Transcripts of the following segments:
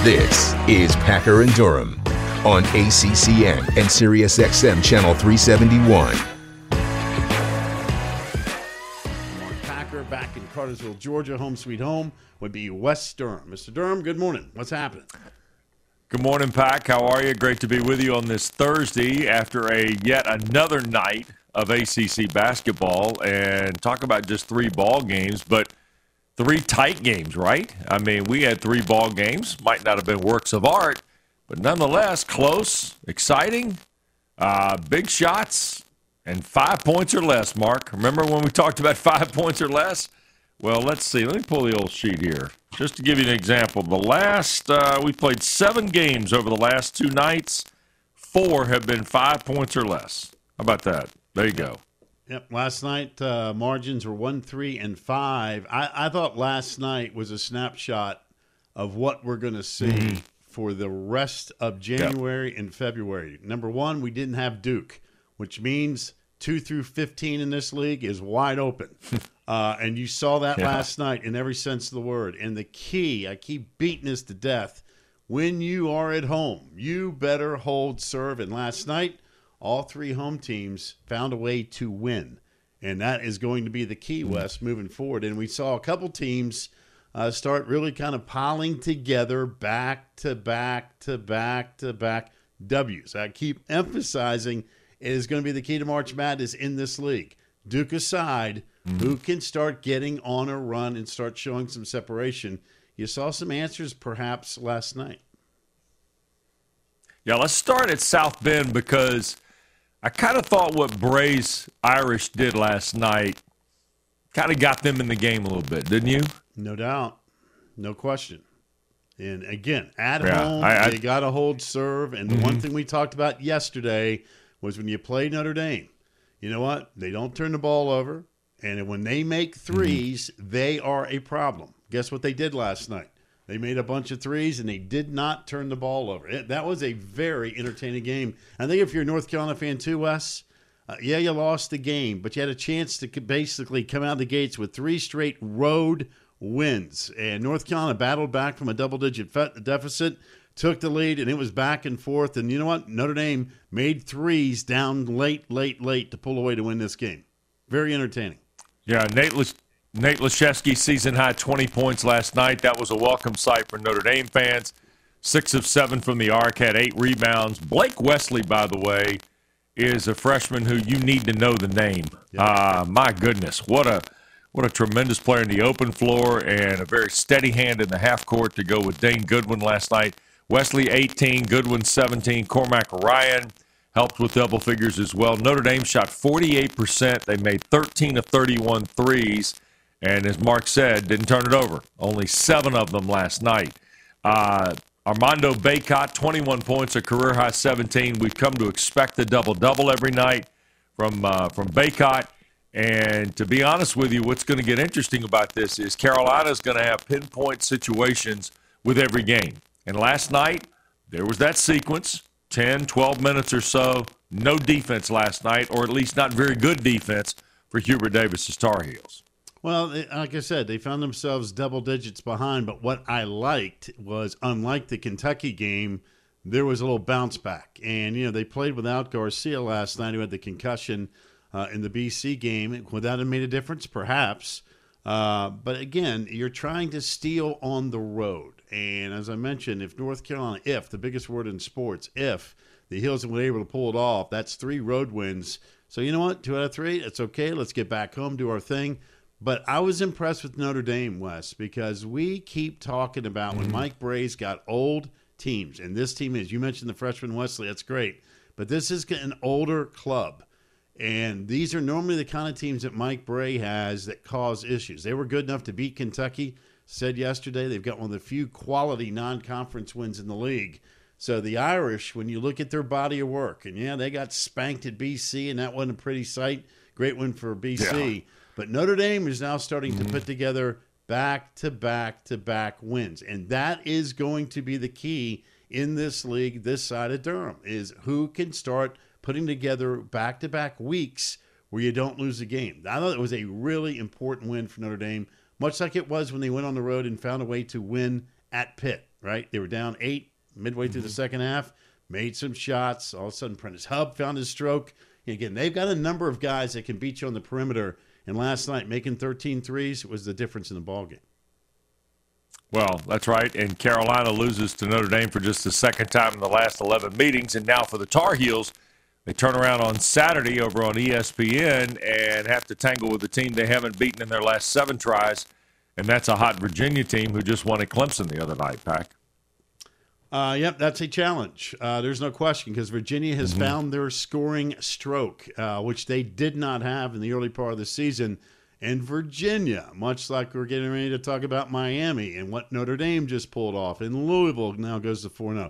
This is Packer and Durham on ACCN and SiriusXM Channel 371. Mark Packer back in Cartersville, Georgia. Home sweet home would be West Durham. Mr. Durham, good morning. What's happening? Good morning, Pac. How are you? Great to be with you on this Thursday after yet another night of ACC basketball, and talk about just 3 ball games, but 3 tight games, right? I mean, we had 3 ball games. Might not have been works of art, but nonetheless, close, exciting, big shots, and 5 points or less, Mark. Remember when we talked about 5 points or less? Well, let's see. Let me pull the old sheet here. Just to give you an example, we played 7 games over the last 2 nights. 4 have been 5 points or less. How about that? There you go. Yep. Last night, margins were 1, 3, and 5. I thought last night was a snapshot of what we're going to see for the rest of January and February. Number one, we didn't have Duke, which means 2 through 15 in this league is wide open. And you saw that last night in every sense of the word. And the key, I keep beating this to death, when you are at home, you better hold serve. And last night, all 3 home teams found a way to win. And that is going to be the key, Wes, moving forward. And we saw a couple teams start really kind of piling together back-to-back W's. I keep emphasizing it is going to be the key to March Madness in this league. Duke aside, who can start getting on a run and start showing some separation? You saw some answers perhaps last night. Yeah, let's start at South Bend because I kind of thought what Bray's Irish did last night kind of got them in the game a little bit, didn't you? No doubt. No question. And again, at home, they got to hold serve. And the one thing we talked about yesterday was when you play Notre Dame, you know what? They don't turn the ball over. And when they make threes, they are a problem. Guess what they did last night? They made a bunch of threes, and they did not turn the ball over. That was a very entertaining game. I think if you're a North Carolina fan too, Wes, you lost the game, but you had a chance to basically come out of the gates with 3 straight road wins. And North Carolina battled back from a double-digit deficit, took the lead, and it was back and forth. And you know what? Notre Dame made threes down late to pull away to win this game. Very entertaining. Yeah, Nate Laszewski, season-high 20 points last night. That was a welcome sight for Notre Dame fans. 6 of 7 from the arc, had 8 rebounds. Blake Wesley, by the way, is a freshman who you need to know the name. My goodness, what a tremendous player in the open floor and a very steady hand in the half court to go with Dane Goodwin last night. Wesley 18, Goodwin 17, Cormac Ryan helped with double figures as well. Notre Dame shot 48%. They made 13 of 31 threes. And as Mark said, didn't turn it over. Only 7 of them last night. Armando Bacot, 21 points, a career-high 17. We've come to expect the double-double every night from Bacot. And to be honest with you, what's going to get interesting about this is Carolina's going to have pinpoint situations with every game. And last night, there was that sequence, 10, 12 minutes or so, no defense last night, or at least not very good defense for Hubert Davis's Tar Heels. Well, like I said, they found themselves double digits behind, but what I liked was, unlike the Kentucky game, there was a little bounce back. And, they played without Garcia last night, who had the concussion in the BC game. Would that have made a difference? Perhaps. But, again, you're trying to steal on the road. And as I mentioned, if North Carolina, the biggest word in sports, if the Heels were able to pull it off, that's 3 road wins. So, you know what? 2 out of 3, it's okay. Let's get back home, do our thing. But I was impressed with Notre Dame, Wes, because we keep talking about when Mike Bray's got old teams, and this team is, you mentioned the freshman Wesley, that's great, but this is an older club. And these are normally the kind of teams that Mike Bray has that cause issues. They were good enough to beat Kentucky. Said yesterday they've got one of the few quality non-conference wins in the league. So the Irish, when you look at their body of work, and they got spanked at BC, and that wasn't a pretty sight. Great win for BC. Yeah. But Notre Dame is now starting to put together back-to-back wins. And that is going to be the key in this league, this side of Durham, is who can start putting together back-to-back weeks where you don't lose a game. I thought it was a really important win for Notre Dame, much like it was when they went on the road and found a way to win at Pitt, right? They were down 8 midway through the second half, made some shots. All of a sudden, Prentice Hub found his stroke. And again, they've got a number of guys that can beat you on the perimeter. And last night, making 13 threes was the difference in the ballgame. Well, that's right. And Carolina loses to Notre Dame for just the second time in the last 11 meetings. And now for the Tar Heels, they turn around on Saturday over on ESPN and have to tangle with a team they haven't beaten in their last 7 tries. And that's a hot Virginia team who just won at Clemson the other night, Pack. Yep, that's a challenge. There's no question because Virginia has found their scoring stroke, which they did not have in the early part of the season. And Virginia, much like we're getting ready to talk about Miami and what Notre Dame just pulled off, and Louisville now goes to 4-0.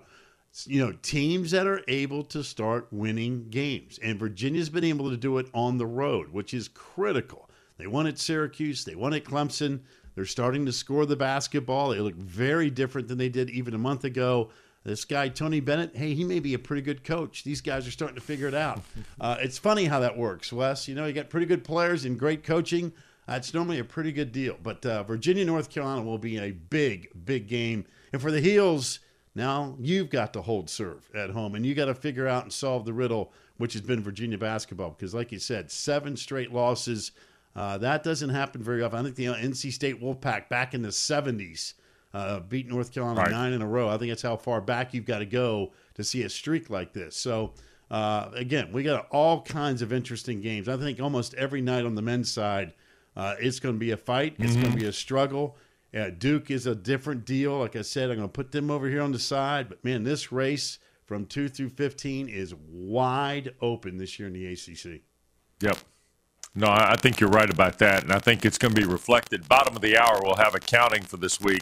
Teams that are able to start winning games. And Virginia's been able to do it on the road, which is critical. They won at Syracuse. They won at Clemson. They're starting to score the basketball. They look very different than they did even a month ago. This guy, Tony Bennett, hey, he may be a pretty good coach. These guys are starting to figure it out. It's funny how that works, Wes. You got pretty good players and great coaching. It's normally a pretty good deal. But Virginia, North Carolina will be a big, big game. And for the Heels, now you've got to hold serve at home. And you got to figure out and solve the riddle, which has been Virginia basketball. Because like you said, 7 straight losses. That doesn't happen very often. I think the NC State Wolfpack back in the 70s beat North Carolina 9 in a row. I think that's how far back you've got to go to see a streak like this. So, again, we got all kinds of interesting games. I think almost every night on the men's side, it's going to be a fight. It's going to be a struggle. Duke is a different deal. Like I said, I'm going to put them over here on the side. But, man, this race from 2 through 15 is wide open this year in the ACC. Yep. No, I think you're right about that, and I think it's going to be reflected. Bottom of the hour, we'll have accounting for this week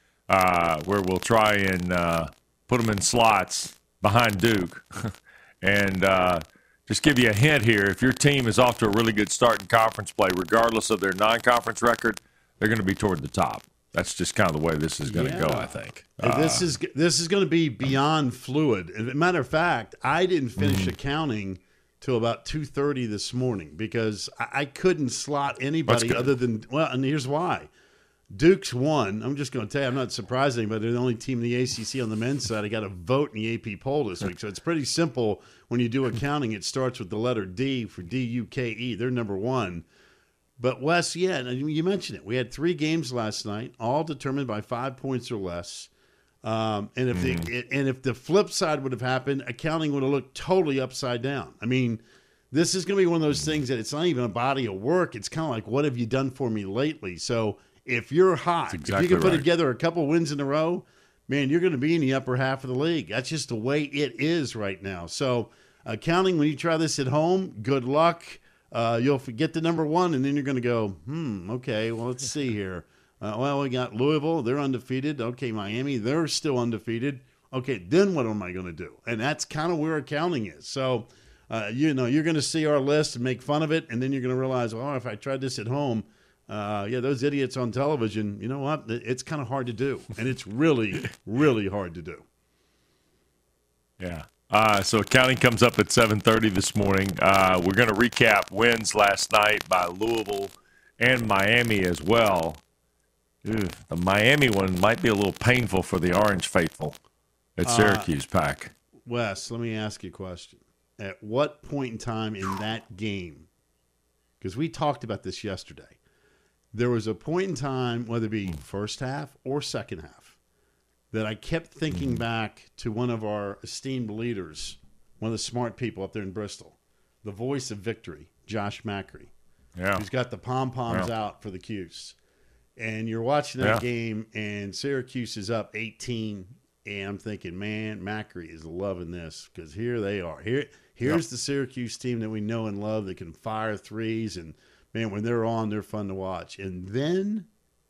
where we'll try and put them in slots behind Duke. And just give you a hint here, if your team is off to a really good start in conference play, regardless of their non-conference record, they're going to be toward the top. That's just kind of the way this is going to go, I think. This is going to be beyond fluid. As a matter of fact, I didn't finish accounting till about 2:30 this morning because I couldn't slot anybody other than – well, and here's why. Duke's won. I'm just going to tell you, I'm not surprised anybody. They're the only team in the ACC on the men's side. I got a vote in the AP poll this week. So it's pretty simple. When you do accounting, it starts with the letter D for DUKE. They're number 1. But, Wes, yeah, you mentioned it. We had 3 games last night, all determined by 5 points or less. And if the flip side would have happened, accounting would have looked totally upside down. I mean, this is going to be one of those things that it's not even a body of work. It's kind of like, what have you done for me lately? So if you're hot, if you can put together a couple wins in a row, man, you're going to be in the upper half of the league. That's just the way it is right now. So accounting, when you try this at home, good luck. You'll forget the number 1, and then you're going to go, okay, well, let's see here. Well, we got Louisville. They're undefeated. Okay, Miami, they're still undefeated. Okay, then what am I going to do? And that's kind of where accounting is. So, you're going to see our list and make fun of it, and then you're going to realize, well, if I tried this at home, those idiots on television, you know what? It's kind of hard to do, and it's really, really hard to do. Yeah. So accounting comes up at 7:30 this morning. We're going to recap wins last night by Louisville and Miami as well. The Miami one might be a little painful for the Orange faithful at Syracuse, Pack. Wes, let me ask you a question. At what point in time in that game, because we talked about this yesterday, there was a point in time, whether it be first half or second half, that I kept thinking back to one of our esteemed leaders, one of the smart people up there in Bristol, the voice of victory, Josh Macri. Yeah. He's got the pom-poms out for the Cuse. And you're watching that game, and Syracuse is up 18, and I'm thinking, man, Macri is loving this because here they are. Here's the Syracuse team that we know and love that can fire threes, and, man, when they're on, they're fun to watch. And then,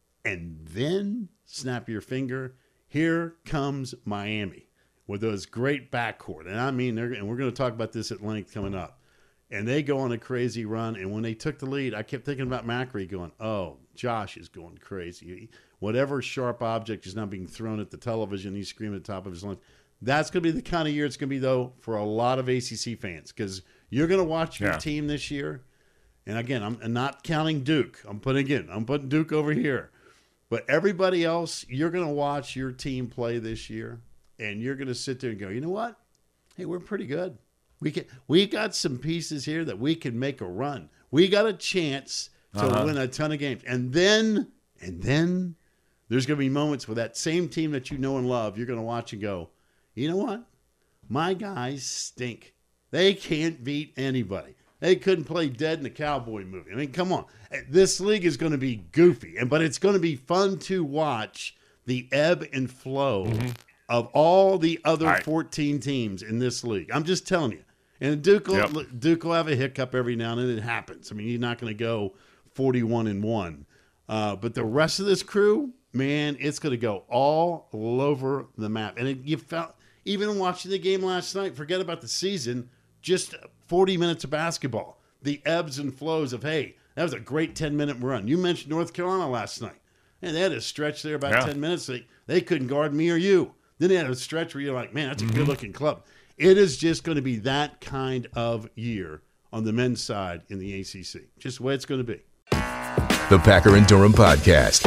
snap your finger, here comes Miami with those great backcourt. And I mean, and we're going to talk about this at length coming up. And they go on a crazy run. And when they took the lead, I kept thinking about Macri going, oh, Josh is going crazy. Whatever sharp object is now being thrown at the television, he's screaming at the top of his lungs. That's going to be the kind of year it's going to be, though, for a lot of ACC fans. Because you're going to watch your team this year. And, again, I'm not counting Duke. I'm putting Duke over here. But everybody else, you're going to watch your team play this year, and you're going to sit there and go, you know what? Hey, we're pretty good. We got some pieces here that we can make a run. We got a chance to win a ton of games. And then there's going to be moments where that same team that you know and love, you're going to watch and go, you know what? My guys stink. They can't beat anybody. They couldn't play dead in the cowboy movie. I mean, come on. This league is going to be goofy, but it's going to be fun to watch the ebb and flow of all the other 14 teams in this league. I'm just telling you. And Duke will have a hiccup every now and then. It happens. I mean, you're not going to go 41-1. But the rest of this crew, man, it's going to go all over the map. And you felt, even watching the game last night, forget about the season, just 40 minutes of basketball. The ebbs and flows of, hey, that was a great 10-minute run. You mentioned North Carolina last night. And they had a stretch there about 10 minutes. They couldn't guard me or you. Then they had a stretch where you're like, man, that's a good-looking club. It is just going to be that kind of year on the men's side in the ACC. Just the way it's going to be. The Packer and Durham Podcast.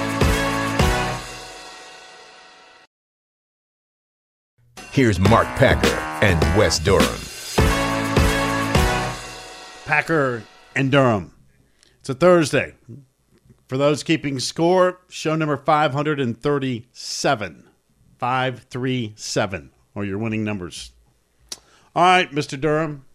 Here's Mark Packer and Wes Durham. Packer and Durham. It's a Thursday. For those keeping score, show number 537. 537 are your winning numbers. All right, Mr. Durham.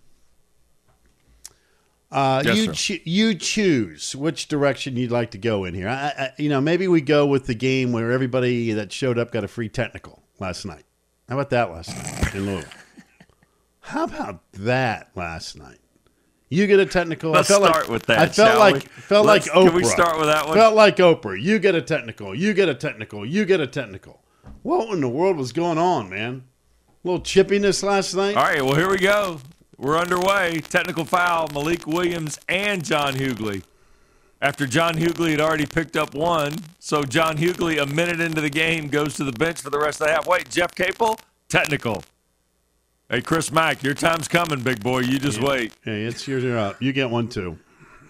You choose which direction you'd like to go in here. Maybe we go with the game where everybody that showed up got a free technical last night. How about that last night in Louisville? How about that last night? You get a technical. Let's start with that. Felt like Oprah. Can we start with that one? Felt like Oprah. You get a technical. You get a technical. You get a technical. What in the world was going on, man? A little chippiness last night. All right, well, here we go. We're underway. Technical foul, Malik Williams and John Hughley. After John Hughley had already picked up one, so John Hughley, a minute into the game, goes to the bench for the rest of the half. Wait, Jeff Capel, technical. Hey, Chris Mack, your time's coming, big boy. You just wait. Hey, it's you're up. You get one, too.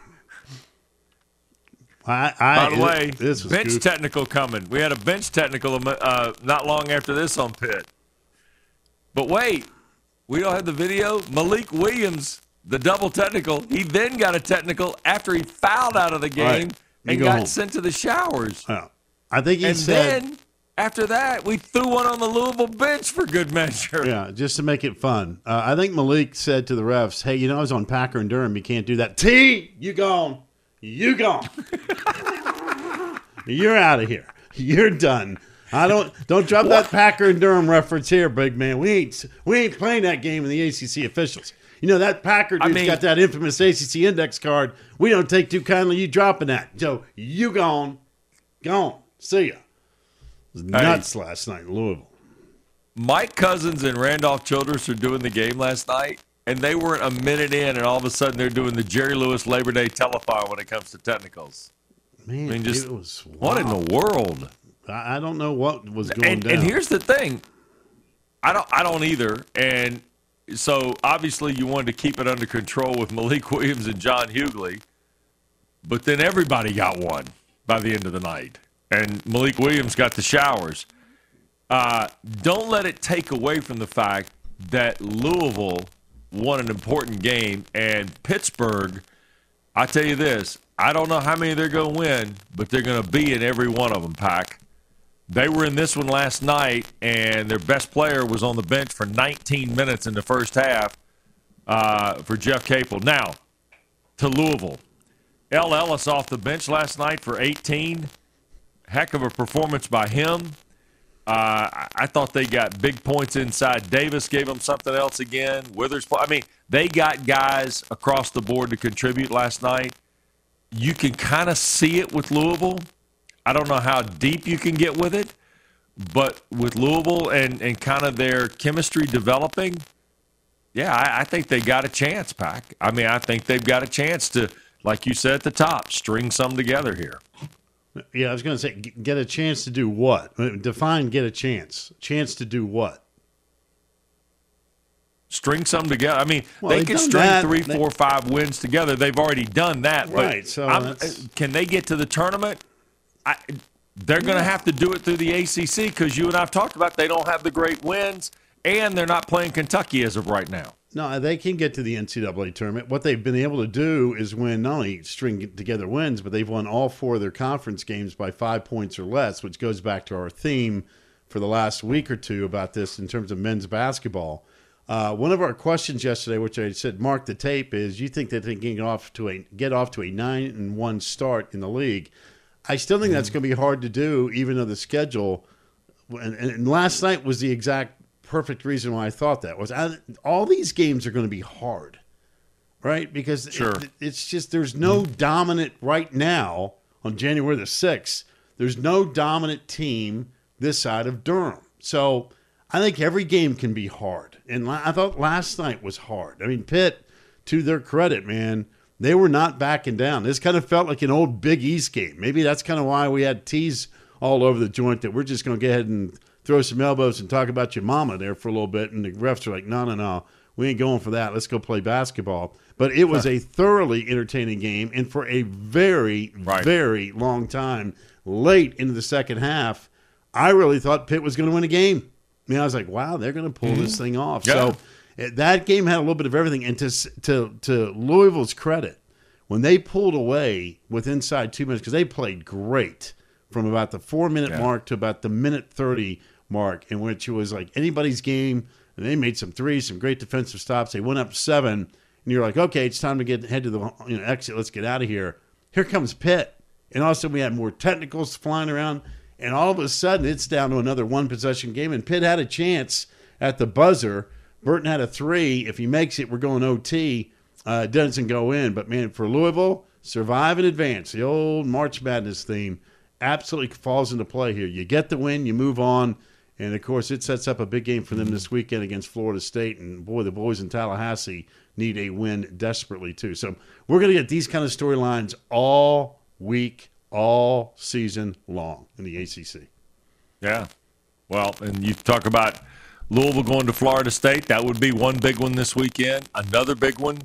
By the way, this was bench goofy. technical coming. We had a bench technical not long after this on Pitt. But wait, we don't have the video. Malik Williams, the double technical, he then got a technical after he fouled out of the game and got sent to the showers. I think he said. Then, after that, we threw one on the Louisville bench for good measure. Yeah, just to make it fun. I think Malik said to the refs, hey, I was on Packer and Durham. You can't do that. T, you gone. You gone. You're out of here. You're done. Don't drop that Packer and Durham reference here, big man. We ain't playing that game in the ACC officials. That Packer dude's got that infamous ACC index card. We don't take too kindly you dropping that. So you gone. See ya. It was nuts last night in Louisville. Mike Cousins and Randolph Childress are doing the game last night, and they weren't a minute in, and all of a sudden they're doing the Jerry Lewis Labor Day telethon when it comes to technicals. Man, it was wild. What in the world? I don't know what was going down. And here's the thing. I don't either. And so obviously you wanted to keep it under control with Malik Williams and John Hughley, but then everybody got one by the end of the night. And Malik Williams got the showers. Don't let it take away from the fact that Louisville won an important game, and Pittsburgh, I tell you this, I don't know how many they're going to win, but they're going to be in every one of them, Pac. They were in this one last night, and their best player was on the bench for 19 minutes in the first half for Jeff Capel. Now, to Louisville. El Ellis off the bench last night for 18. Heck of a performance by him. I thought they got big points inside. Davis gave them something else again. Witherspoon. They got guys across the board to contribute last night. You can kind of see it with Louisville. I don't know how deep you can get with it, but with Louisville and kind of their chemistry developing, I think they got a chance, Pac. I think they've got a chance to, like you said at the top, string some together here. Yeah, I was going to say, get a chance to do what? Define get a chance. Chance to do what? String some together. They can string 3, 4, 5 wins together. They've already done that. Right. But can they get to the tournament? they're going to have to do it through the ACC because you and I have talked about they don't have the great wins, and they're not playing Kentucky as of right now. No, they can get to the NCAA tournament. What they've been able to do is win, not only string together wins, but they've won all 4 of their conference games by 5 points or less, which goes back to our theme for the last week or two about this in terms of men's basketball. One of our questions yesterday, which I said mark the tape, is you think that they can get off to a 9-1 start in the league. I still think that's going to be hard to do, even though the schedule and last night was the exact perfect reason why I thought that was all these games are going to be hard, right? Because it's just there's no dominant right now on January the 6th. There's no dominant team this side of Durham. So I think every game can be hard. And I thought last night was hard. I mean, Pitt, to their credit, man, they were not backing down. This kind of felt like an old Big East game. Maybe that's kind of why we had teas all over the joint that we're just going to go ahead and throw some elbows and talk about your mama there for a little bit. And the refs are like, no, we ain't going for that. Let's go play basketball. But it was a thoroughly entertaining game. And for a very, very long time, late into the second half, I really thought Pitt was going to win a game. I mean, I was like, wow, they're going to pull this thing off. Yeah. So that game had a little bit of everything. And to Louisville's credit, when they pulled away with inside 2 minutes, because they played great from about the 4-minute mark to about the minute 30 mark, in which it was like anybody's game, and they made some threes, some great defensive stops. They went up 7, and you're like, okay, it's time to head to the exit. Let's get out of here. Here comes Pitt. And all of a sudden we had more technicals flying around, and all of a sudden it's down to another one-possession game, and Pitt had a chance at the buzzer. Burton had a 3. If he makes it, we're going OT. It doesn't go in. But, man, for Louisville, survive and advance. The old March Madness theme absolutely falls into play here. You get the win, you move on. And, of course, it sets up a big game for them this weekend against Florida State. And, boy, the boys in Tallahassee need a win desperately, too. So we're going to get these kind of storylines all week, all season long in the ACC. Yeah. Well, and you talk about Louisville going to Florida State. That would be one big one this weekend. Another big one,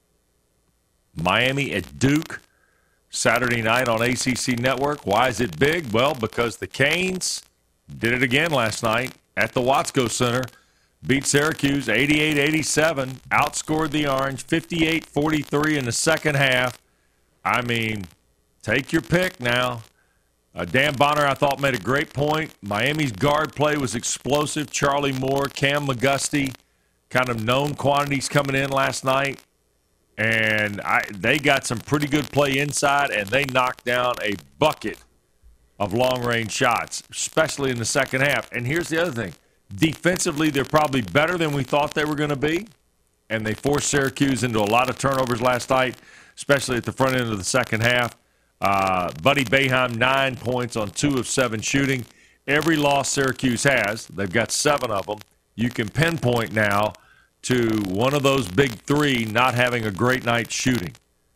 Miami at Duke, Saturday night on ACC Network. Why is it big? Well, because the Canes did it again last night at the Watsco Center. Beat Syracuse 88-87, outscored the Orange 58-43 in the second half. I mean, take your pick now. Dan Bonner, I thought, made a great point. Miami's guard play was explosive. Charlie Moore, Cam McGusty, kind of known quantities coming in last night. And they got some pretty good play inside, and they knocked down a bucket of long-range shots, especially in the second half. And here's the other thing. Defensively, they're probably better than we thought they were going to be, and they forced Syracuse into a lot of turnovers last night, especially at the front end of the second half. Buddy Boeheim, 9 points on 2 of 7 shooting. Every loss Syracuse has, they've got 7 of them, you can pinpoint now to one of those big 3 not having a great night shooting.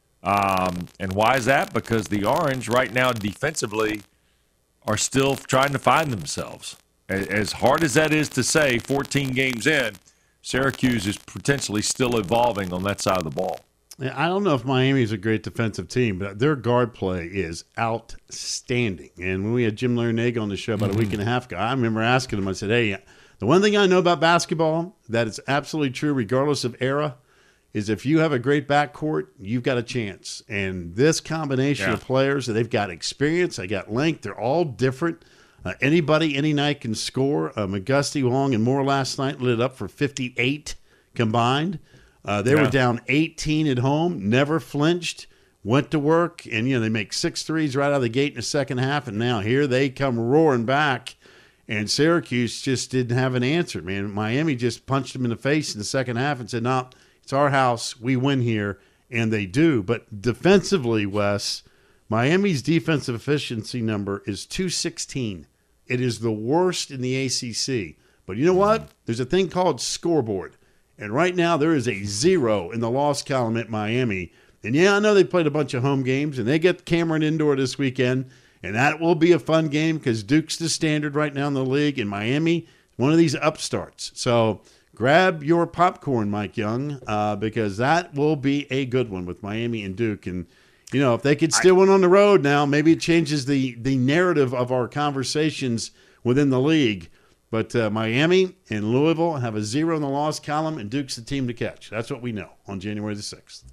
And why is that? Because the Orange right now defensively are still trying to find themselves. As hard as that is to say, 14 games in, Syracuse is potentially still evolving on that side of the ball. I don't know if Miami is a great defensive team, but their guard play is outstanding. And when we had Jim Larinaga on the show about a week and a half ago, I remember asking him, I said, hey, the one thing I know about basketball that is absolutely true regardless of era is if you have a great backcourt, you've got a chance. And this combination of players, they've got experience, they got length, they're all different. Anybody, any night can score. McGusty, Wong, and Moore last night lit it up for 58 combined. They were down 18 at home, never flinched, went to work, and they make 6 threes right out of the gate in the second half, and now here they come roaring back, and Syracuse just didn't have an answer, man. Miami just punched them in the face in the second half and said, no, it's our house, we win here, and they do. But defensively, Wes, Miami's defensive efficiency number is 216. It is the worst in the ACC. But you know what? There's a thing called scoreboard. And right now there is a 0 in the loss column at Miami. And, I know they played a bunch of home games, and they get Cameron Indoor this weekend. And that will be a fun game because Duke's the standard right now in the league. And Miami, one of these upstarts. So grab your popcorn, Mike Young, because that will be a good one with Miami and Duke. And, You know, if they could still win on the road now, maybe it changes the narrative of our conversations within the league. But Miami and Louisville have a 0 in the loss column, and Duke's the team to catch. That's what we know on January the 6th.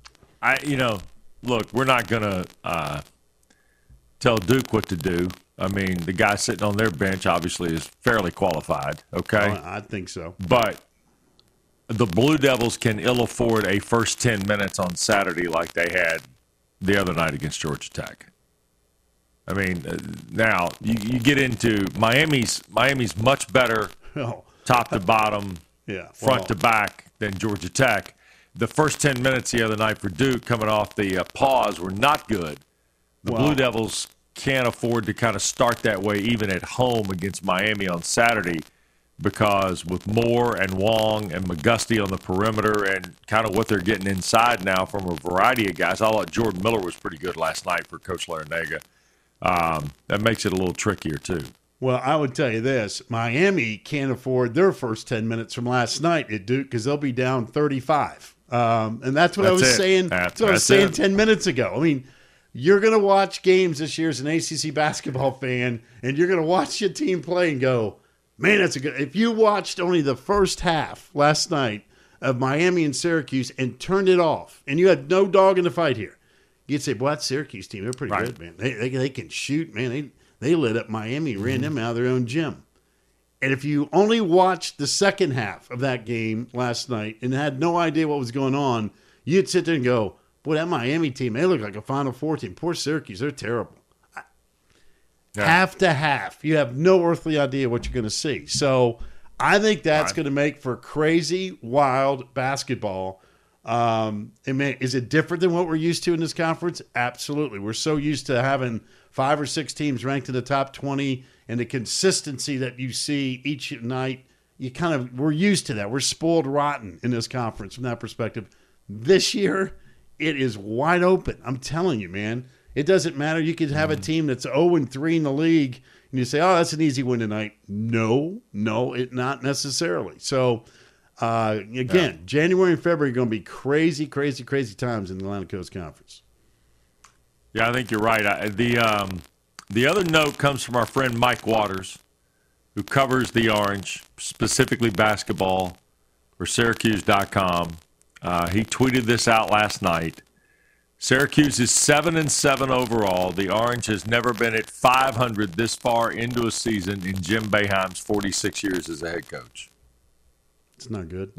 Look, we're not going to tell Duke what to do. I mean, the guy sitting on their bench obviously is fairly qualified, okay? Oh, I think so. But the Blue Devils can ill afford a first 10 minutes on Saturday like they had the other night against Georgia Tech. I mean, now you get into Miami's much better top to bottom, front to back than Georgia Tech. The first 10 minutes the other night for Duke coming off the pause were not good. The Blue Devils can't afford to kind of start that way even at home against Miami on Saturday, because with Moore and Wong and McGusty on the perimeter and kind of what they're getting inside now from a variety of guys. I thought Jordan Miller was pretty good last night for Coach Larinaga. That makes it a little trickier too. Well, I would tell you this. Miami can't afford their first 10 minutes from last night at Duke because they'll be down 35. And that's what I was saying. That's what I was saying 10 minutes ago. I mean, you're going to watch games this year as an ACC basketball fan, and you're going to watch your team play and go, man, that's a good – if you watched only the first half last night of Miami and Syracuse and turned it off, and you had no dog in the fight here, you'd say, boy, that Syracuse team, they're pretty good, man. They can shoot, man. They lit up Miami, ran them out of their own gym. And if you only watched the second half of that game last night and had no idea what was going on, you'd sit there and go, boy, that Miami team, they look like a Final Four team. Poor Syracuse, they're terrible. Half to half. You have no earthly idea what you're going to see. So I think that's going to make for crazy, wild basketball. Is it different than what we're used to in this conference? Absolutely. We're so used to having 5 or 6 teams ranked in the top 20, and the consistency that you see each night. We're used to that. We're spoiled rotten in this conference from that perspective. This year, it is wide open. I'm telling you, man. It doesn't matter. You could have a team that's 0-3 in the league, and you say, oh, that's an easy win tonight. No, it not necessarily. So, January and February are going to be crazy, crazy, crazy times in the Atlantic Coast Conference. Yeah, I think you're right. The other note comes from our friend Mike Waters, who covers the Orange, specifically basketball, for Syracuse.com. He tweeted this out last night. Syracuse is 7-7 overall. The Orange has never been at 500 this far into a season in Jim Boeheim's 46 years as a head coach. It's not good.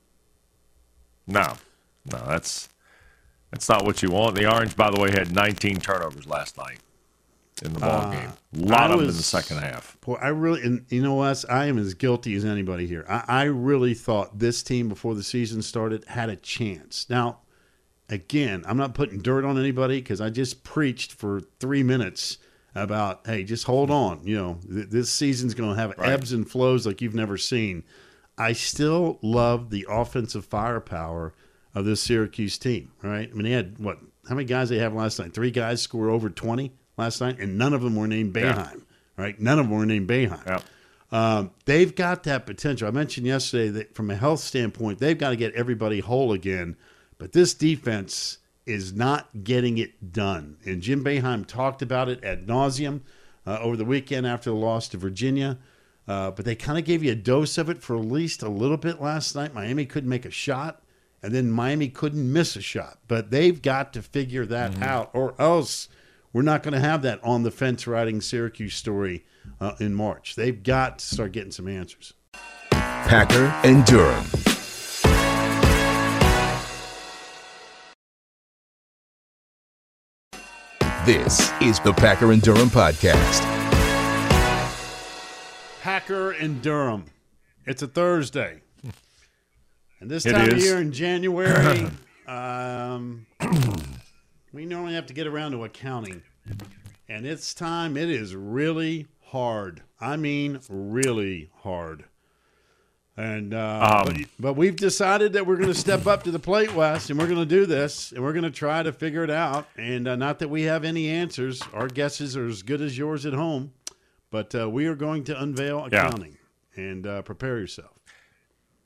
No, that's not what you want. The Orange, by the way, had 19 turnovers last night in the ball game. A lot of them in the second half. Boy, and you know what? I am as guilty as anybody here. I really thought this team before the season started had a chance. Now, again, I'm not putting dirt on anybody because I just preached for 3 minutes about, hey, just hold on. You know, this season's going to have ebbs and flows like you've never seen. I still love the offensive firepower of this Syracuse team, right? I mean, they had, how many guys they have last night? 3 guys score over 20 last night, and none of them were named Boeheim, right? None of them were named Boeheim. Yeah. They've got that potential. I mentioned yesterday that from a health standpoint, they've got to get everybody whole again. But this defense is not getting it done. And Jim Boeheim talked about it ad nauseum over the weekend after the loss to Virginia. But they kind of gave you a dose of it for at least a little bit last night. Miami couldn't make a shot, and then Miami couldn't miss a shot. But they've got to figure that out, or else we're not going to have that on-the-fence riding Syracuse story in March. They've got to start getting some answers. Packer and Durham. This is the Packer and Durham podcast. Packer and Durham. It's a Thursday. And this time of year in January, we normally have to get around to accounting. And it's time, it is really hard. I mean, really hard. And but we've decided that we're going to step up to the plate, Wes, and we're going to do this, and we're going to try to figure it out. And not that we have any answers. Our guesses are as good as yours at home. But we are going to unveil accounting, and prepare yourself.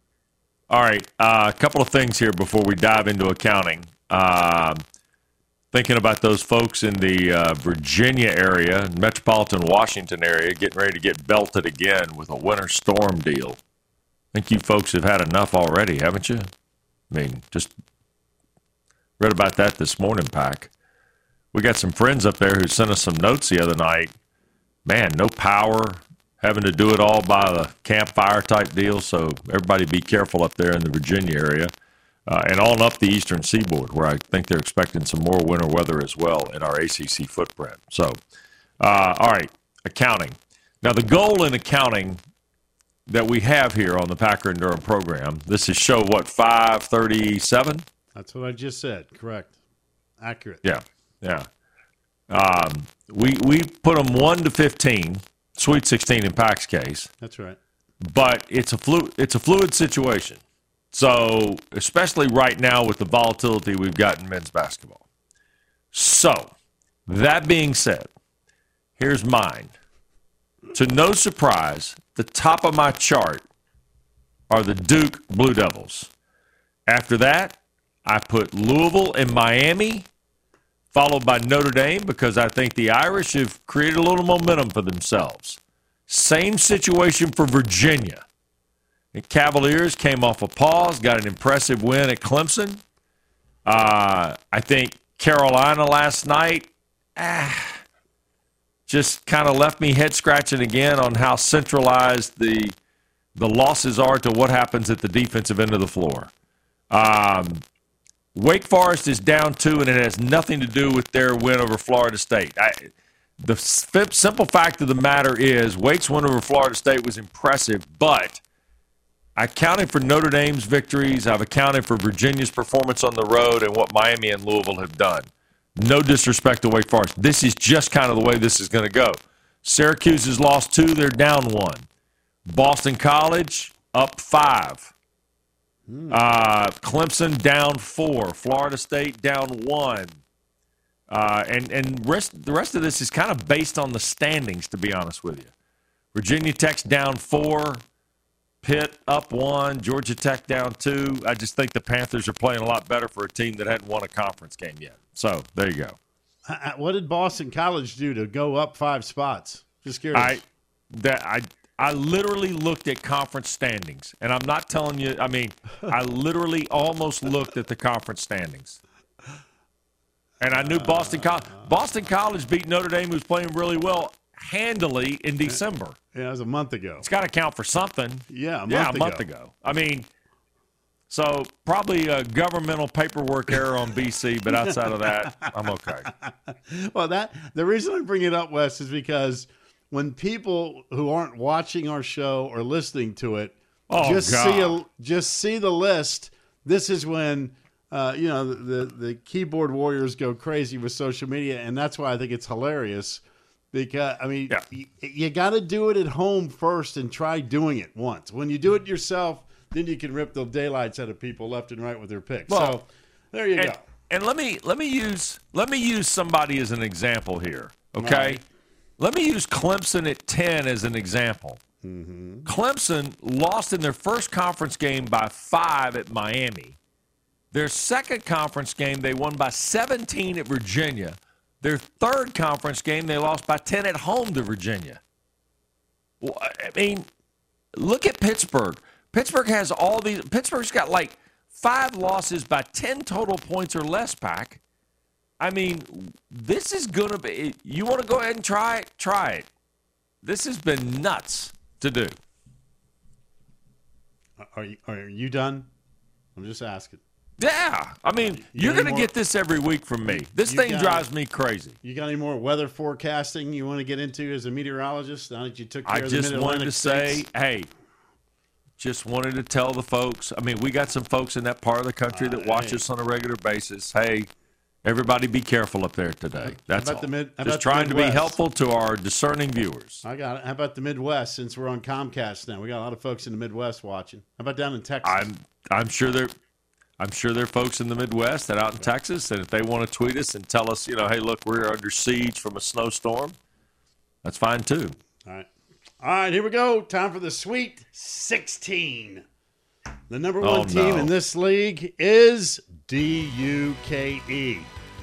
All right, a couple of things here before we dive into accounting. Thinking about those folks in the Virginia area, metropolitan Washington area, getting ready to get belted again with a winter storm deal. I think you folks have had enough already, haven't you? I mean, just read about that this morning, Pack. We got some friends up there who sent us some notes the other night. Man, no power, having to do it all by the campfire type deal, so everybody be careful up there in the Virginia area. And on up the eastern seaboard, where I think they're expecting some more winter weather as well in our ACC footprint. So, all right, accounting. Now, the goal in accounting that we have here on the Packer and Durham program, this is show, 537? That's what I just said. Correct. Accurate. Yeah. We put them 1 to 15, Sweet 16 in Pac's case. That's right. But it's a fluid situation. So, especially right now with the volatility we've got in men's basketball. So, that being said, here's mine. To no surprise, the top of my chart are the Duke Blue Devils. After that, I put Louisville and Miami, followed by Notre Dame, because I think the Irish have created a little momentum for themselves. Same situation for Virginia. The Cavaliers came off a pause, got an impressive win at Clemson. I think Carolina last night just kind of left me head scratching again on how centralized the losses are to what happens at the defensive end of the floor. Wake Forest is down 2, and it has nothing to do with their win over Florida State. The simple fact of the matter is Wake's win over Florida State was impressive, but I accounted for Notre Dame's victories. I've accounted for Virginia's performance on the road and what Miami and Louisville have done. No disrespect to Wake Forest. This is just kind of the way this is going to go. Syracuse has lost 2. They're down 1. Boston College up 5. Clemson down 4. Florida State down 1. And the rest of this is kind of based on the standings, to be honest with you. Virginia Tech's down 4. Pitt up 1, Georgia Tech down 2. I just think the Panthers are playing a lot better for a team that hadn't won a conference game yet. So, there you go. What did Boston College do to go up 5 spots? Just curious. I literally looked at conference standings, and I'm not telling you, I mean, I literally almost looked at the conference standings. And I knew Boston College beat Notre Dame, who's playing really well, handily in December. Yeah, it was a month ago. It's got to count for something. Yeah, a month ago. I mean, so probably a governmental paperwork error on BC, but outside of that, I'm okay. Well, the reason I bring it up, Wes, is because when people who aren't watching our show or listening to it just see the list, this is when the keyboard warriors go crazy with social media, and that's why I think it's hilarious. Because, I mean, you got to do it at home first and try doing it once. When you do it yourself, then you can rip the daylights out of people left and right with their picks. Well, so there you go. And let me use somebody as an example here. Okay, right. Let me use Clemson at 10 as an example. Mm-hmm. Clemson lost in their first conference game by 5 at Miami. Their second conference game, they won by 17 at Virginia. Their third conference game, they lost by 10 at home to Virginia. Well, I mean, look at Pittsburgh. Pittsburgh's got like 5 losses by 10 total points or less, Pack. I mean, this is going to be, you want to go ahead and try it? Try it. This has been nuts to do. Are you done? I'm just asking. Yeah. I mean, you're going to get this every week from me. This thing drives me crazy. You got any more weather forecasting you want to get into as a meteorologist now that you took care of the Mid-Atlantic wanted to say, just wanted to tell the folks. I mean, we got some folks in that part of the country that watch us on a regular basis. Hey, everybody be careful up there today. That's all. Just trying to be helpful to our discerning viewers. I got it. How about the Midwest, since we're on Comcast now? We got a lot of folks in the Midwest watching. How about down in Texas? I'm sure there are folks in the Midwest that out in Texas, and if they want to tweet us and tell us, hey, look, we're under siege from a snowstorm, that's fine too. All right, here we go. Time for the Sweet 16. The number one team in this league is DUKE.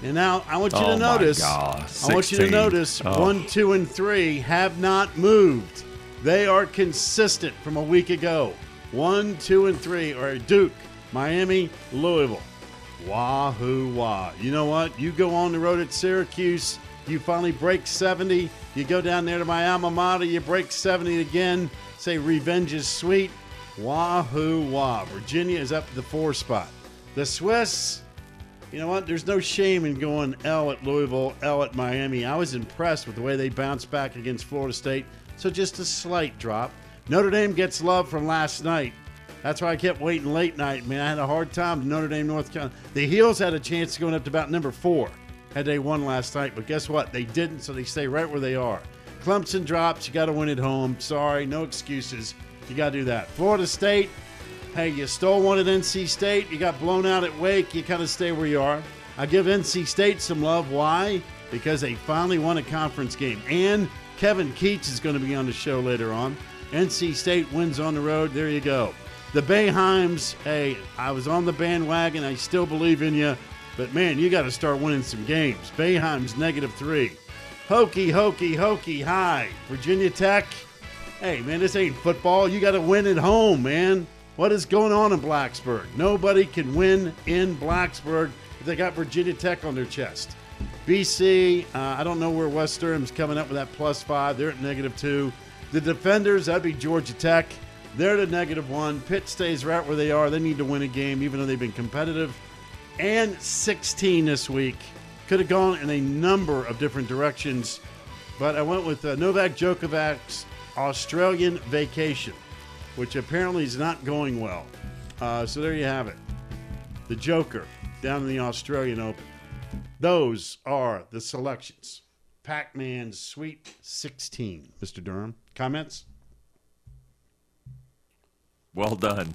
And now I want you to Oh, notice. my God. I want you to 16. notice. Oh. 1, 2, and 3 have not moved. They are consistent from a week ago. 1, 2, and 3 are Duke, Miami, Louisville. Wahoo wah. You know what? You go on the road at Syracuse. You finally break 70. You go down there to my alma mater. You break 70 again. Say revenge is sweet. Wahoo wah. Virginia is up to the 4 spot. The Swiss, you know what? There's no shame in going L at Louisville, L at Miami. I was impressed with the way they bounced back against Florida State. So just a slight drop. Notre Dame gets love from last night. That's why I kept waiting late night, man. I had a hard time. Notre Dame, North Carolina. The Heels had a chance going up to about number 4 had they won last night. But guess what? They didn't, so they stay right where they are. Clemson drops. You got to win at home. Sorry, no excuses. You got to do that. Florida State, hey, you stole one at NC State. You got blown out at Wake. You kind of stay where you are. I give NC State some love. Why? Because they finally won a conference game. And Kevin Keats is going to be on the show later on. NC State wins on the road. There you go. The Boeheims, hey, I was on the bandwagon. I still believe in you. But, man, you got to start winning some games. Boeheims, -3. Hokey high. Virginia Tech, hey, man, this ain't football. You got to win at home, man. What is going on in Blacksburg? Nobody can win in Blacksburg if they got Virginia Tech on their chest. BC, I don't know where West Durham's coming up with that +5. They're at -2. The defenders, that'd be Georgia Tech. They're at -1. Pitt stays right where they are. They need to win a game, even though they've been competitive. And 16 this week. Could have gone in a number of different directions, but I went with Novak Djokovic's Australian vacation, which apparently is not going well. So there you have it. The Joker down in the Australian Open. Those are the selections. Pac-Man's Sweet 16. Mr. Durham, comments? Well done.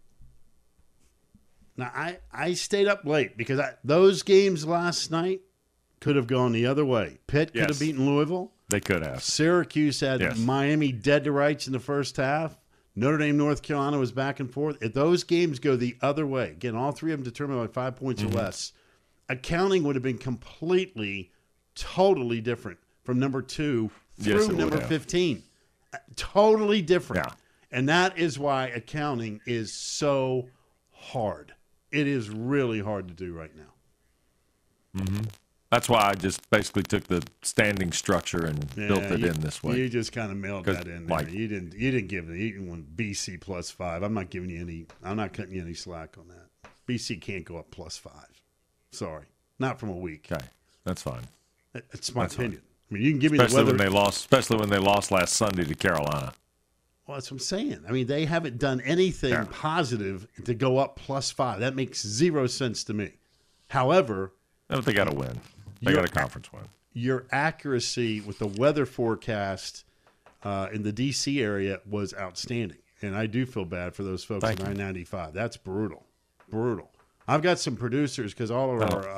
Now, I stayed up late because those games last night could have gone the other way. Pitt could have beaten Louisville. They could have. Syracuse had Miami dead to rights in the first half. Notre Dame, North Carolina was back and forth. If those games go the other way, again, all 3 of them determined by 5 points or less, accounting would have been completely, totally different from number 2 through number 15. Totally different. Yeah. And that is why accounting is so hard. It is really hard to do right now. Mm-hmm. That's why I just basically took the standing structure and built it in this way. You just kind of mailed that in there. You didn't give it. You went BC +5. I'm not giving you any. I'm not cutting you any slack on that. BC can't go up +5. Sorry, not from a week. Okay, that's fine. It's my opinion. I mean, you can give me especially the weather. Especially when they lost last Sunday to Carolina. Well, that's what I'm saying. I mean, they haven't done anything positive to go up +5. That makes zero sense to me. However, they got to win. They got a conference win. Your accuracy with the weather forecast in the D.C. area was outstanding, and I do feel bad for those folks in I-95. That's brutal, brutal. I've got some producers because all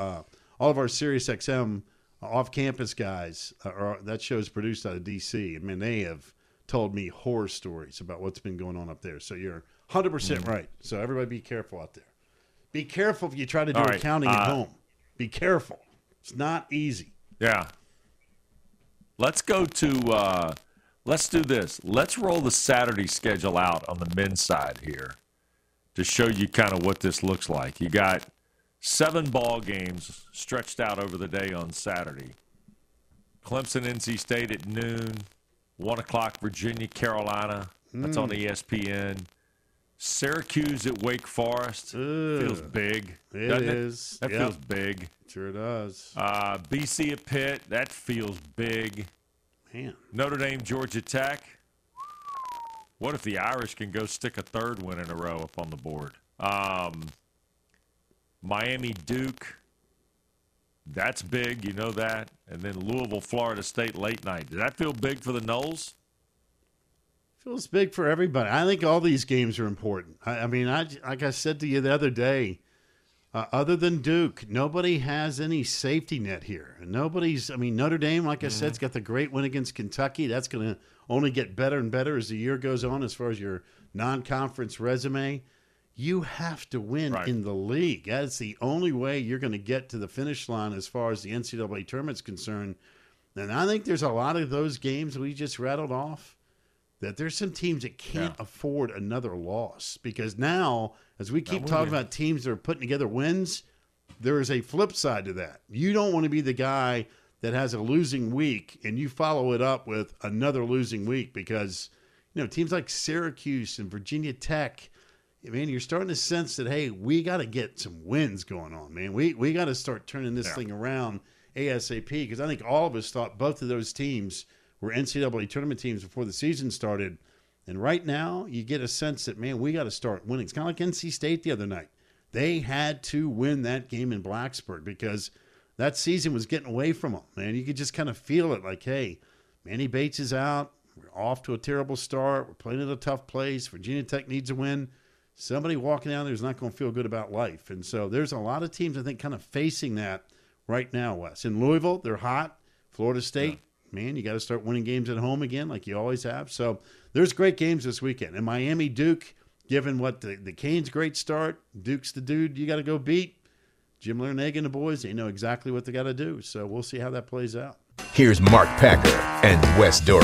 of our Sirius XM off-campus guys that show's produced out of D.C. I mean, they have told me horror stories about what's been going on up there. So you're 100% right. So everybody be careful out there. Be careful if you try to do accounting at home. Be careful. It's not easy. Yeah. Let's go to let's do this. Let's roll the Saturday schedule out on the men's side here to show you kind of what this looks like. You got 7 ball games stretched out over the day on Saturday. Clemson, NC State at noon. 1 o'clock, Virginia, Carolina. That's on ESPN. Syracuse at Wake Forest. Feels big. It is. That feels big. Sure does. BC at Pitt. That feels big. Man. Notre Dame, Georgia Tech. What if the Irish can go stick a 3rd win in a row up on the board? Miami, Duke. That's big, you know that. And then Louisville, Florida State late night. Does that feel big for the Noles? Feels big for everybody. I think all these games are important. I mean, like I said to you the other day, other than Duke, nobody has any safety net here. Notre Dame, like I said, has got the great win against Kentucky. That's going to only get better and better as the year goes on as far as your non-conference resume. you have to win in the league. That's the only way you're going to get to the finish line as far as the NCAA tournament's concerned. And I think there's a lot of those games we just rattled off that there's some teams that can't afford another loss, because now, as we keep talking about teams that are putting together wins, there is a flip side to that. You don't want to be the guy that has a losing week and you follow it up with another losing week, because, you know, teams like Syracuse and Virginia Tech, man, you're starting to sense that, hey, we got to get some wins going on, man. We got to start turning this thing around ASAP, because I think all of us thought both of those teams were NCAA tournament teams before the season started. And right now, you get a sense that, man, we got to start winning. It's kind of like NC State the other night. They had to win that game in Blacksburg because that season was getting away from them, man. You could just kind of feel it like, hey, Manny Bates is out. We're off to a terrible start. We're playing at a tough place. Virginia Tech needs a win. Somebody walking down there is not going to feel good about life. And so there's a lot of teams, I think, kind of facing that right now, Wes. In Louisville, they're hot. Florida State, man, you got to start winning games at home again like you always have. So there's great games this weekend. And Miami, Duke, given what the Canes' great start, Duke's the dude you got to go beat. Jim Larinaga and the boys, they know exactly what they got to do. So we'll see how that plays out. Here's Mark Packer and Wes Durham.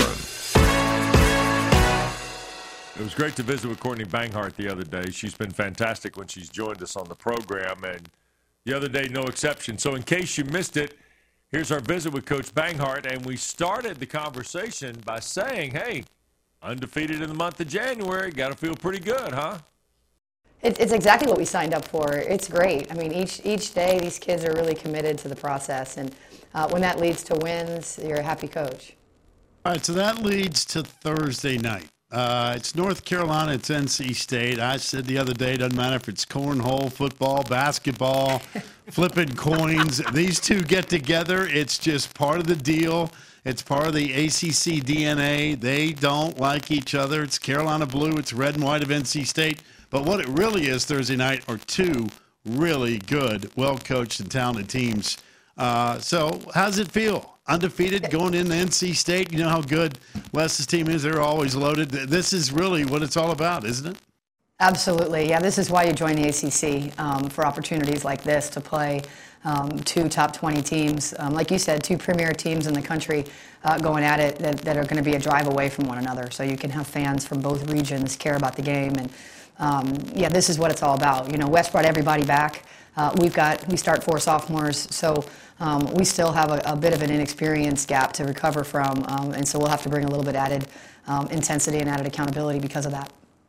It was great to visit with Courtney Banghart the other day. She's been fantastic when she's joined us on the program, and the other day, no exception. So in case you missed it, here's our visit with Coach Banghart, and we started the conversation by saying, hey, undefeated in the month of January, got to feel pretty good, huh? It's exactly what we signed up for. It's great. I mean, each day these kids are really committed to the process, and when that leads to wins, you're a happy coach. All right, so that leads to Thursday night. It's North Carolina, it's NC State. I said the other day, it doesn't matter if it's cornhole, football, basketball, flipping coins. These two get together. It's just part of the deal. It's part of the ACC DNA. They don't like each other. It's Carolina blue. It's red and white of NC State. But what it really is Thursday night are two really good, well-coached and talented teams. So how does it feel? Undefeated going into NC State. You know how good Wes's team is. They're always loaded. This is really what it's all about, isn't it? Absolutely. Yeah, this is why you join the ACC, for opportunities like this to play two top 20 teams. Like you said, two premier teams in the country going at it that are going to be a drive away from one another. So you can have fans from both regions care about the game. And, yeah, this is what it's all about. You know, Wes brought everybody back. We start 4 sophomores, so we still have a bit of an inexperience gap to recover from, and so we'll have to bring a little bit added intensity and added accountability because of that.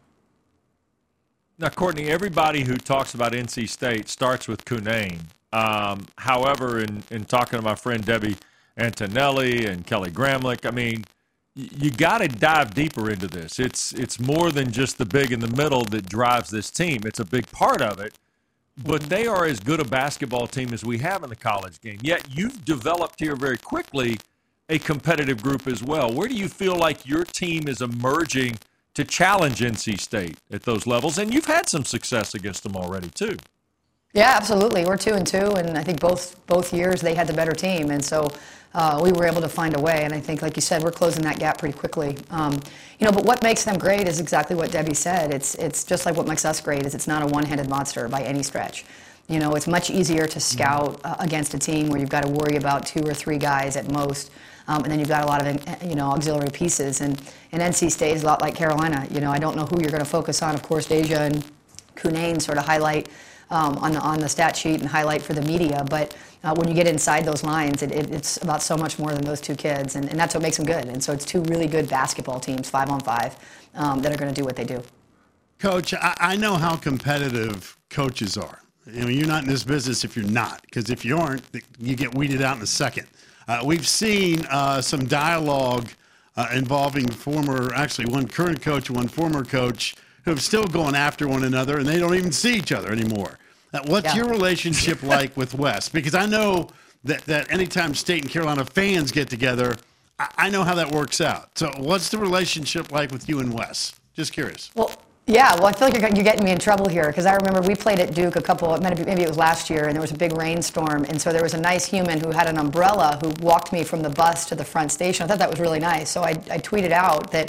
Now, Courtney, everybody who talks about NC State starts with Cunane. However, in talking to my friend Debbie Antonelli and Kelly Gramlich, I mean, you got to dive deeper into this. It's more than just the big in the middle that drives this team. It's a big part of it. But they are as good a basketball team as we have in the college game. Yet you've developed here very quickly a competitive group as well. Where do you feel like your team is emerging to challenge NC State at those levels? And you've had some success against them already, too. Yeah, absolutely. We're 2-2, and I think both years they had the better team, and so we were able to find a way. And I think, like you said, we're closing that gap pretty quickly. But what makes them great is exactly what Debbie said. It's just like what makes us great is it's not a one-headed monster by any stretch. You know, it's much easier to scout against a team where you've got to worry about 2 or 3 guys at most, and then you've got a lot of auxiliary pieces. And NC State is a lot like Carolina. You know, I don't know who you're going to focus on. Of course, Deja and Cunane sort of highlight on the stat sheet and highlight for the media, but when you get inside those lines, it's about so much more than those 2 kids, and that's what makes them good. And so it's 2 really good basketball teams, 5-on-5, that are going to do what they do. Coach, I know how competitive coaches are. I mean, you're not in this business if you're not, because if you aren't, you get weeded out in a second. We've seen some dialogue involving one current coach and one former coach who are still going after one another, and they don't even see each other anymore. What's your relationship like with Wes? Because I know that anytime State and Carolina fans get together, I know how that works out. So what's the relationship like with you and Wes? Just curious. Well, I feel like you're getting me in trouble here, because I remember we played at Duke maybe it was last year, and there was a big rainstorm, and so there was a nice human who had an umbrella who walked me from the bus to the front station. I thought that was really nice. So I tweeted out that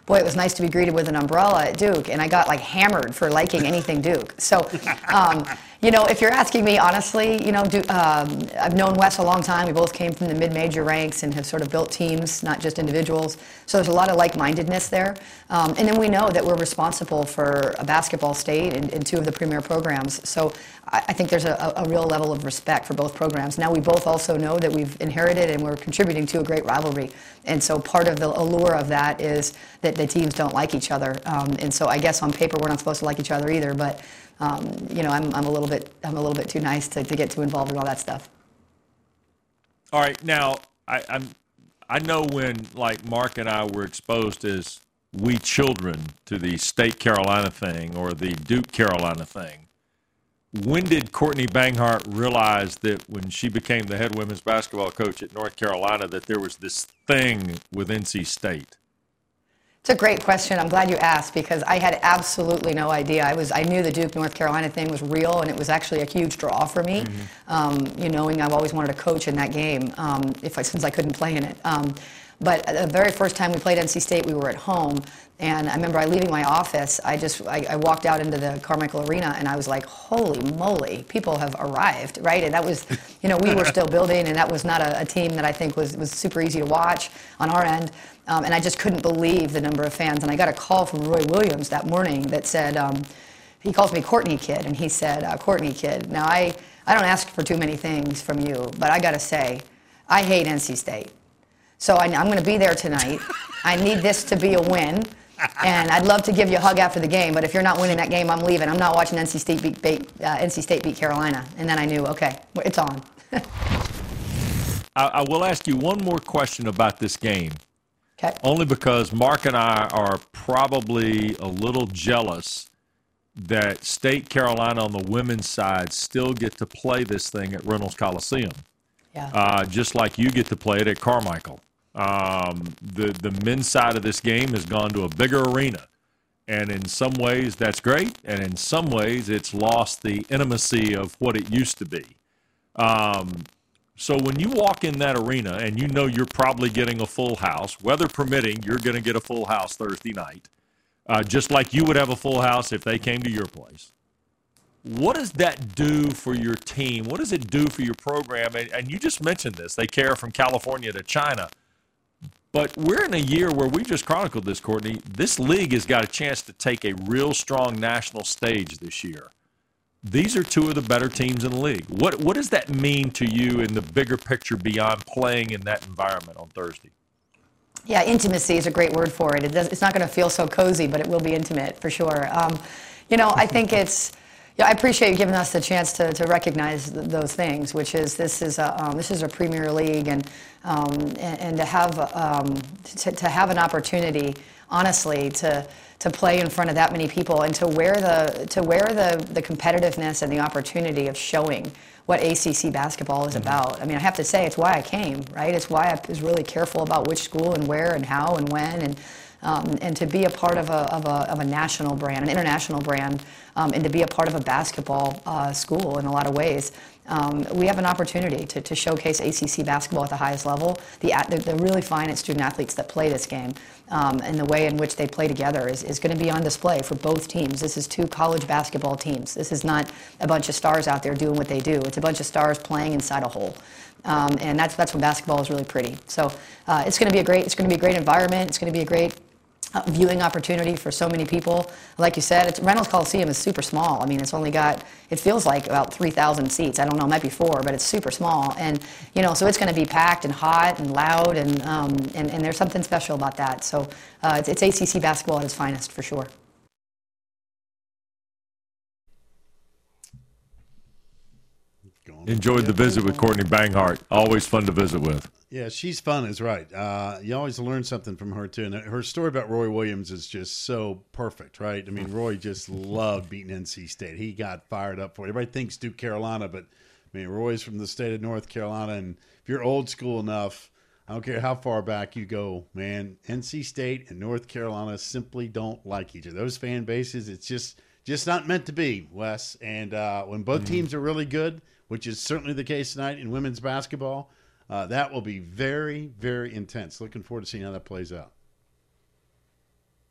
boy, it was nice to be greeted with an umbrella at Duke, and I got like hammered for liking anything Duke. So, if you're asking me honestly, I've known Wes a long time. We both came from the mid-major ranks and have sort of built teams, not just individuals. So there's a lot of like-mindedness there. And then we know that we're responsible for a basketball state and two of the premier programs. So I think there's a real level of respect for both programs. Now we both also know that we've inherited and we're contributing to a great rivalry. And so part of the allure of that is that the teams don't like each other. And so I guess on paper we're not supposed to like each other either, but I'm a little bit too nice to get too involved in all that stuff. All right, now I know when like Mark and I were exposed as we children to the State Carolina thing or the Duke Carolina thing. When did Courtney Banghart realize that when she became the head women's basketball coach at North Carolina that there was this thing with NC State? It's a great question. I'm glad you asked because I had absolutely no idea. I knew the Duke North Carolina thing was real, and it was actually a huge draw for me. Knowing I've always wanted to coach in that game, since I couldn't play in it. But the very first time we played NC State, we were at home, and I remember leaving my office. I walked out into the Carmichael Arena, and I was like, "Holy moly, people have arrived!" Right, and that was, we were still building, and that was not a team that I think was super easy to watch on our end. And I just couldn't believe the number of fans. And I got a call from Roy Williams that morning that said, he calls me Courtney Kid, and he said, Courtney Kid. Now, I don't ask for too many things from you, but I got to say, I hate NC State. So I'm going to be there tonight. I need this to be a win. And I'd love to give you a hug after the game, but if you're not winning that game, I'm leaving. I'm not watching NC State beat Carolina. And then I knew, okay, it's on. I will ask you one more question about this game. Okay. Only because Mark and I are probably a little jealous that State Carolina on the women's side still get to play this thing at Reynolds Coliseum. Yeah. Just like you get to play it at Carmichael. The men's side of this game has gone to a bigger arena. And in some ways that's great, and in some ways it's lost the intimacy of what it used to be. So when you walk in that arena and you know you're probably getting a full house, weather permitting, you're going to get a full house Thursday night, just like you would have a full house if they came to your place. What does that do for your team? What does it do for your program? And you just mentioned this. They care from California to China. But we're in a year where we just chronicled this, Courtney. This league has got a chance to take a real strong national stage this year. These are two of the better teams in the league. What does that mean to you in the bigger picture beyond playing in that environment on Thursday? Yeah, intimacy is a great word for it. It's not going to feel so cozy, but it will be intimate for sure. I think I appreciate you giving us the chance to recognize those things, which is this is a Premier League, and to have an opportunity, honestly, to play in front of that many people and to wear the competitiveness and the opportunity of showing what ACC basketball is about. I mean, I have to say, it's why I came, right? It's why I was really careful about which school and where and how and when, and to be a part of a national brand, an international brand, and to be a part of a basketball school in a lot of ways. We have an opportunity to showcase ACC basketball at the highest level. The really fine student athletes that play this game, and the way in which they play together is going to be on display for both teams. This is two college basketball teams. This is not a bunch of stars out there doing what they do. It's a bunch of stars playing inside a hole. And that's when basketball is really pretty. So it's going to be a great environment. It's going to be a great viewing opportunity for so many people. Like you said, Reynolds Coliseum is super small. I mean, it feels like about 3,000 seats. I don't know, it might be 4, but it's super small. And, so it's going to be packed and hot and loud, and there's something special about that. So it's ACC basketball at its finest for sure. Enjoyed the visit with Courtney Banghart. Always fun to visit with. Yeah, she's fun, is right. You always learn something from her, too. And her story about Roy Williams is just so perfect, right? I mean, Roy just loved beating NC State. He got fired up for it. Everybody thinks Duke Carolina, but, I mean, Roy's from the state of North Carolina. And if you're old school enough, I don't care how far back you go, man, NC State and North Carolina simply don't like each other. Those fan bases, it's just not meant to be, Wes. And when both teams are really good, which is certainly the case tonight in women's basketball, that will be very, very intense. Looking forward to seeing how that plays out.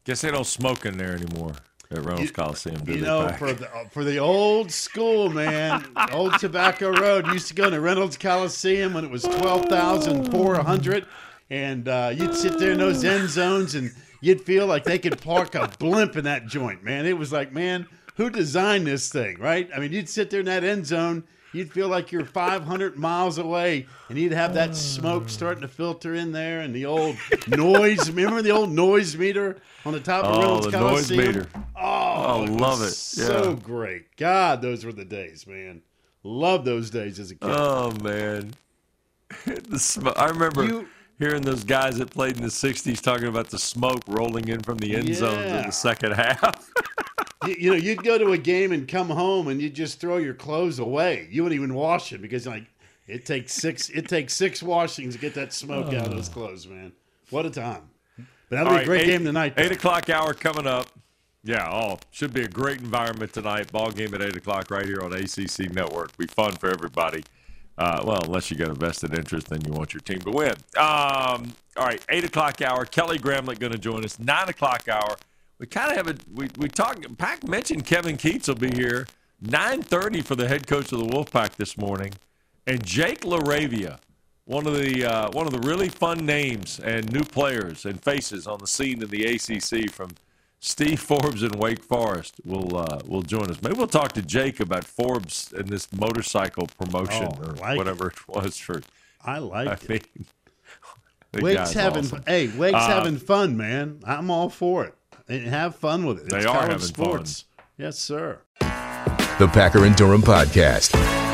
Guess they don't smoke in there anymore at Reynolds Coliseum, do they, Pack? for the old school, man, old Tobacco Road. Used to go to Reynolds Coliseum when it was 12,400, and you'd sit there in those end zones, and you'd feel like they could park a blimp in that joint, man. It was like, man, who designed this thing, right? I mean, you'd sit there in that end zone, you'd feel like you're 500 miles away, and you'd have that smoke starting to filter in there, and the old noise. Remember the old noise meter on the top of Reynolds Coliseum? Noise meter. Oh, love it. So great. God, those were the days, man. Love those days as a kid. Oh, man. I remember hearing those guys that played in the 60s talking about the smoke rolling in from the end zones in the second half. You'd go to a game and come home and you'd just throw your clothes away. You wouldn't even wash it because it takes six washings to get that smoke out of those clothes, man. What a time. But that'll be a great game tonight. 8 o'clock hour coming up. Yeah, should be a great environment tonight. Ball game at 8 o'clock right here on ACC Network. Be fun for everybody. Well, unless you got a vested interest, then you want your team to win. All right, 8 o'clock hour. Kelly Gramlich going to join us. 9 o'clock hour. We kind of have we talked. Pack mentioned Kevin Keats will be here. 9:30 for the head coach of the Wolfpack this morning, and Jake LaRavia, one of the really fun names and new players and faces on the scene in the ACC from Steve Forbes in Wake Forest will join us. Maybe we'll talk to Jake about Forbes and this motorcycle promotion whatever it was for. I like it. Wake's having fun, man. I'm all for it. And have fun with it. They are having sports. fun. Yes, sir. The Packer and Durham Podcast.